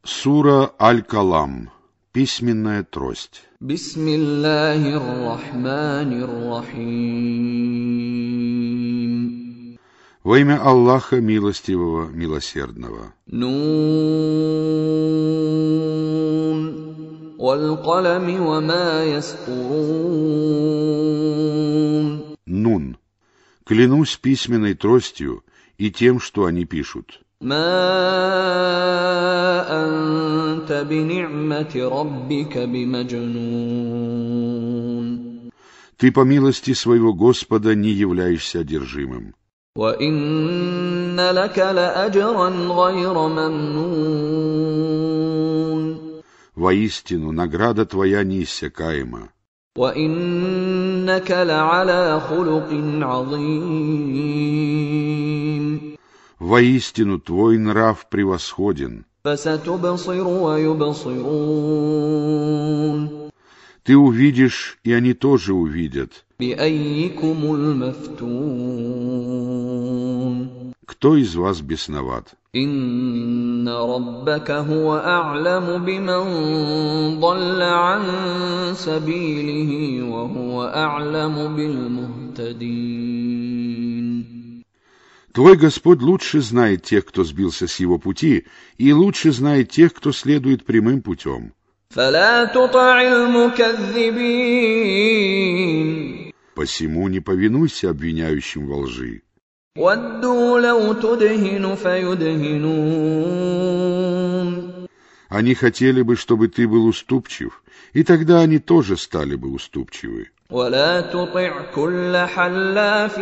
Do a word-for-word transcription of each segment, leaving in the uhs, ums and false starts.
Сура Аль-Калам. Письменная трость. Бисмиллахир-рахманир-рахим. Во имя Аллаха Милостивого, Милосердного. Нун. Валь-калами ва ма ястурун. Нун. Клянусь письменной тростью и тем, что они пишут. ما أنت بنعمة ربك بمجنون. Ты по милости своего Господа не являешься одержимым. وإن لك لأجرا غير ممنون. Воистину, награда твоя неиссякаема. وإنك لعلى خلق عظيم. Воистину, твой нрав превосходен. فستبصر ويبصرون. Ты увидишь, и они тоже увидят. بأيكم المفتون. Кто из вас бесноват? إن ربك هو أعلم بمن ضل عن سبيله وهو أعلم بالمهتدين. Твой Господь лучше знает тех, кто сбился с его пути, и лучше знает тех, кто следует прямым путем. فلا تطع المكذبين. Посему не повинуйся обвиняющим во лжи. ودوا لو تدهن فيدهنون. Они хотели бы, чтобы ты был уступчив, и тогда они тоже стали бы уступчивы. ولا تطع كل حلاف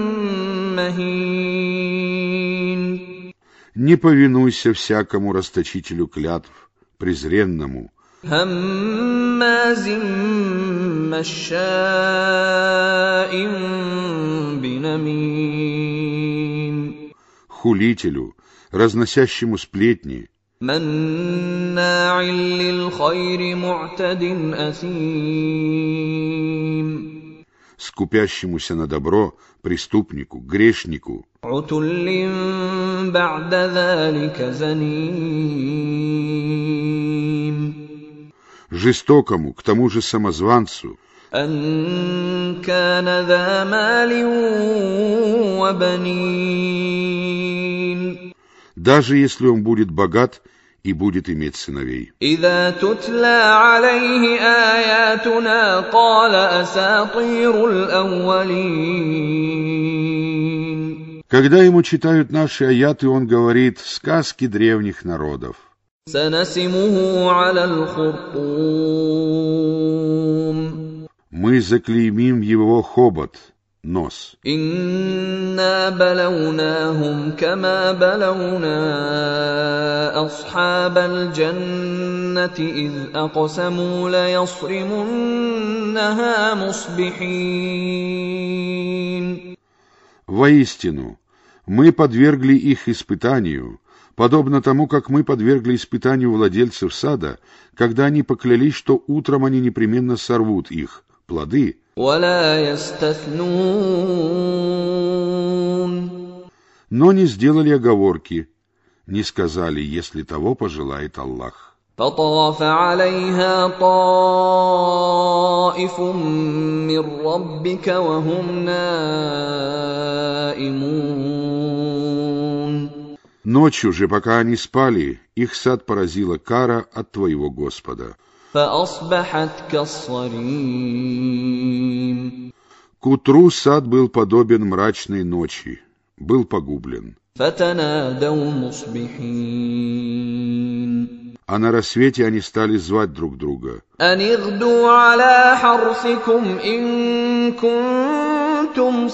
مهين. Не повинуйся всякому расточителю клятв, презренному, هماز مشاء بنميم. хулителю, разносящему сплетни, مناع للخير معتد أثيم. скупящемуся на добро, преступнику, грешнику, عتل بعد ذلك زنيم. жестокому, к тому же самозванцу, أن كان ذا مال وبنين. даже если он будет богат и будет иметь сыновей. إذا تتلى عليه آياتنا قال أساطير الأولين. Когда ему читают наши аяты, он говорит сказки древних народов. سنسمه على الخرطوم. Мы заклеймим его хобот, нос. إنا بلوناهم كما بلونا أصحاب الجنة إذ أقسموا ليصرمنها مصبحين. Воистину, мы подвергли их испытанию, подобно тому, как мы подвергли испытанию владельцев сада, когда они поклялись, что утром они непременно сорвут их, плоды. ولا يستثنون. Но не сделали оговорки, не сказали, если того пожелает Аллах. فطاف عليها طائف من ربك وهم نائمون. Ночью же, пока они спали, их сад поразила кара от твоего Господа. فأصبحت كالصريم. К утру сад был подобен мрачной ночи, был погублен. فتنادوا مصبحين. А на рассвете они стали звать друг друга. أن اغدوا على حرثكم إن كنتم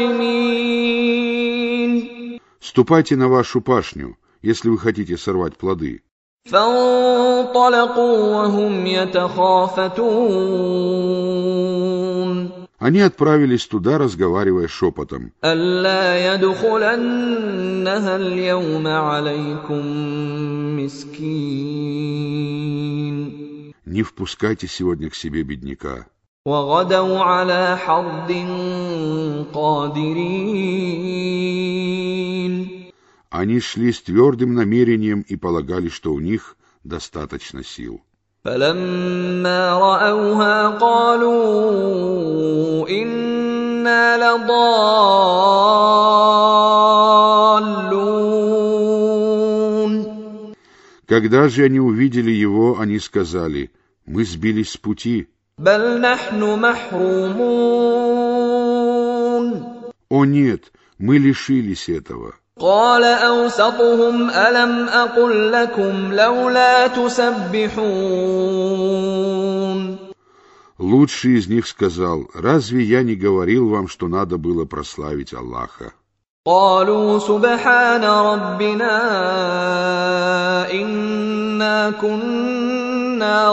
صارمين. Ступайте на вашу пашню, если вы хотите сорвать плоды. فانطلقوا وهم يتخافتون. Они отправились туда, разговаривая шепотом. ألا يدخلنها اليوم عليكم مسكين. Не впускайте сегодня к себе бедняка. وغدوا على حرد قادرين. Они шли с твердым намерением и полагали, что у них достаточно сил. فلما رأوها قالوا إنا لضالون. Когда же они увидели его, они сказали: мы сбились с пути. بل نحن محرومون. О нет, мы лишились этого. قال أوسطهم ألم أقل لكم لولا تسبحون. Лучший из них сказал: разве я не говорил вам, что надо было прославить Аллаха? قالوا سبحان ربنا إنا كنا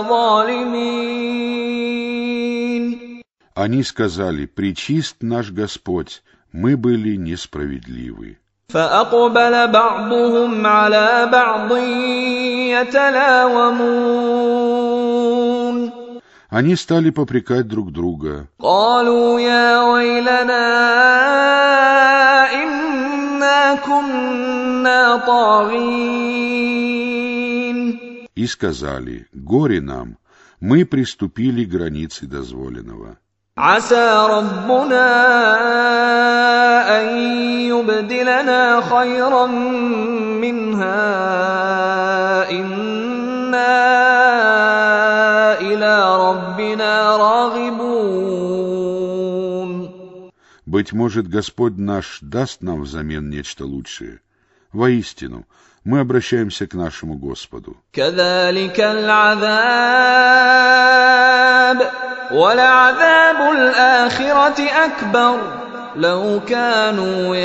ظالمين. Они сказали: пречист наш Господь, мы были несправедливы. فأقبل بعضهم على بعض يتلاومون. Они стали попрекать друг друга. قالوا يا ويلنا إنا كنا طاغين. И сказали: горе нам, мы приступили к границе дозволенного. عسى ربنا أن يبدلنا خيرا منها إنا إلى ربنا راغبون. Быть может, Господь наш даст нам взамен нечто лучшее. Воистину, мы обращаемся к нашему Господу. كذلك العذاب ولعذاب الآخرة أكبر لو كانوا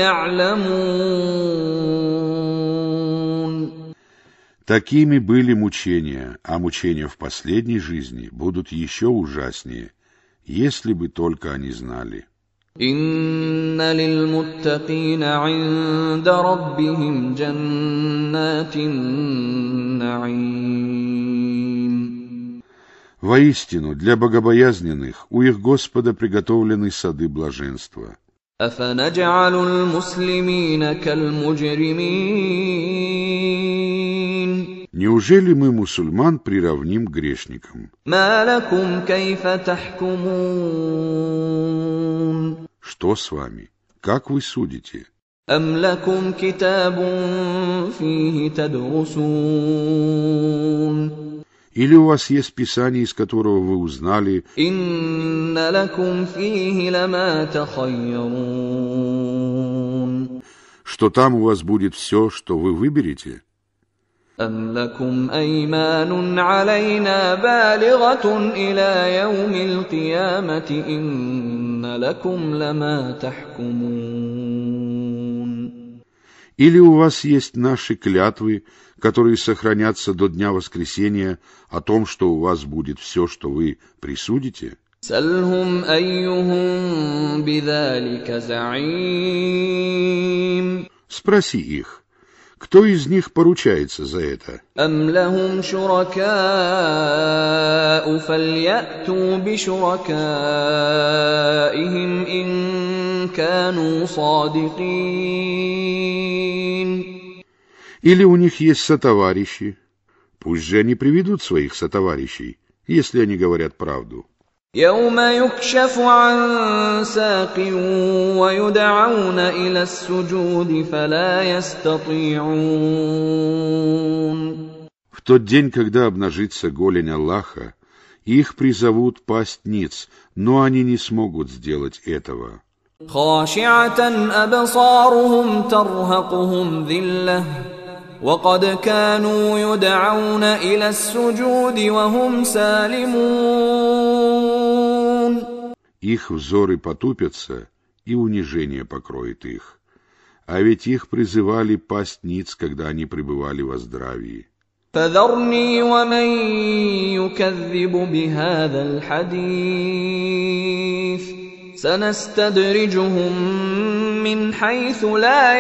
يعلمون. Такими были мучения, а мучения в последней жизни будут еще ужаснее, если бы только они знали. إن للمتقين عند ربهم جنات النعيم. Воистину, для богобоязненных у их Господа приготовлены сады блаженства. أفنجعل المسلمين كالمجرمين. Неужели мы мусульман приравним к грешникам? ما لكم كيف تحكمون. Что с вами? Как вы судите? أم لكم كتاب فيه تدرسون. Или у вас есть Писание, из которого вы узнали: إن لكم فيه لما تخيرون. что там у вас будет все, что вы выберете? أم لكم أيمان علينا بالغة إلى يوم القيامة إن لكم لما تحكمون. Или у вас есть наши клятвы, которые сохранятся до дня воскресения, о том, что у вас будет все, что вы присудите? سلهم أيهم بذلك زعيم. Спроси их, кто из них поручается за это? أم لهم شركاء فليأتوا بشركائهم إن كانوا صادقين. Или у них есть сотоварищи? Пусть же они приведут своих сотоварищей, если они говорят правду. يوم يكشف عن ساق ويدعون إلى السجود فلا يستطيعون. В тот день, когда обнажится голень Аллаха, их призовут пасть ниц, но они не смогут сделать этого. خاشعة أبصارهم ترهقهم ذلة وقد كانوا يدعون إلى السجود وهم سالمون. Их взоры потупятся, и унижение покроет их. А ведь их призывали пасть ниц, когда они пребывали во здравии. فذرني ومن يكذب بهذا الحديث سنستدرجهم من حيث لا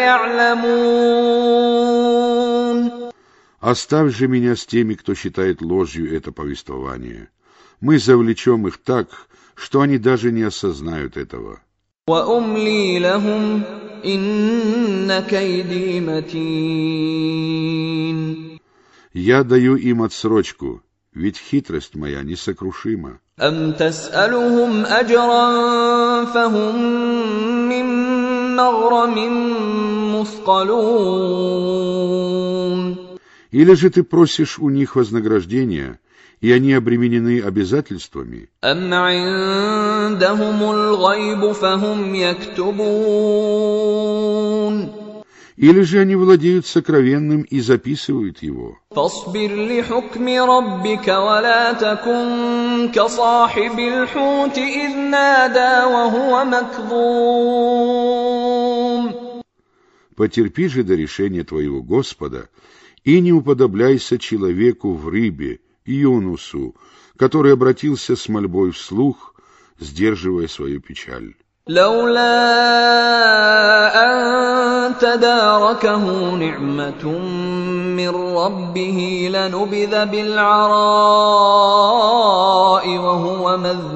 يعلمون. Оставь же меня с теми, кто считает ложью это повествование. Мы завлечем их так, что они даже не осознают этого. وأملي لهم إن كيدي متين. Я даю им отсрочку, ведь хитрость моя несокрушима. أم تسألهم أجرا فهم من مغرم مثقلون. Или же ты просишь у них вознаграждения, и они обременены обязательствами? أم عندهم الغيب فهم يكتبون. Или же они владеют сокровенным и записывают его? فاصبر لحكم ربك ولا تكن كصاحب الحوت إذ نادى وهو مكظوم. Потерпи же до решения твоего Господа и не уподобляйся человеку в рыбе, Юнусу, который обратился с мольбой вслух, сдерживая свою печаль. لولا أن تداركه نعمة من ربه لنبذ بالعراء وهو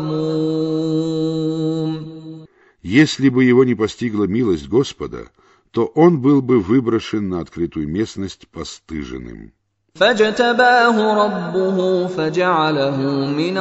مذموم. Если бы его не постигла милость Господа, то он был бы выброшен на открытую местность постыженным. فاجتباه ربه فجعله من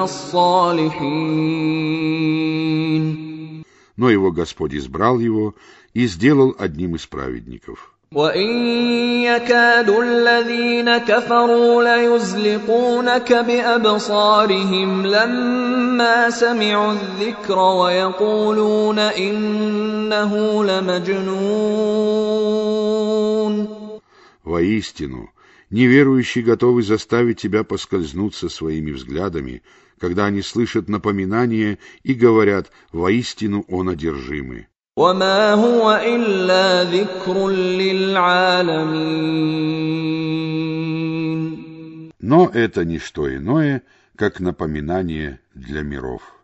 الصالحين. Но его Господь избрал его и сделал одним из праведников. وَإِن يَكَادُ الَّذِينَ كَفَرُوا لَيُزْلِقُونَكَ بِأَبْصَارِهِمْ لَمَّا سَمِعُوا الذِّكْرَ وَيَقُولُونَ إِنَّهُ لَمَجْنُونٌ. Воистину, неверующие готовы заставить тебя поскользнуться своими взглядами, когда они слышат напоминание и говорят: воистину он одержимый. وَمَا هُوَ إِلَّا ذِكْرٌ لِّلْعَالَمِينَ. Но это не что иное, как напоминание для миров.